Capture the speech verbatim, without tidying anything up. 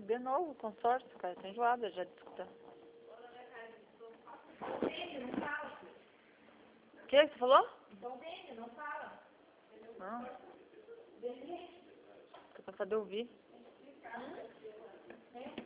De novo, consórcio, cara, tô enjoada já de escutar. O que você falou? Então vende, não fala. Não. Tô cansada de ouvir. Hum?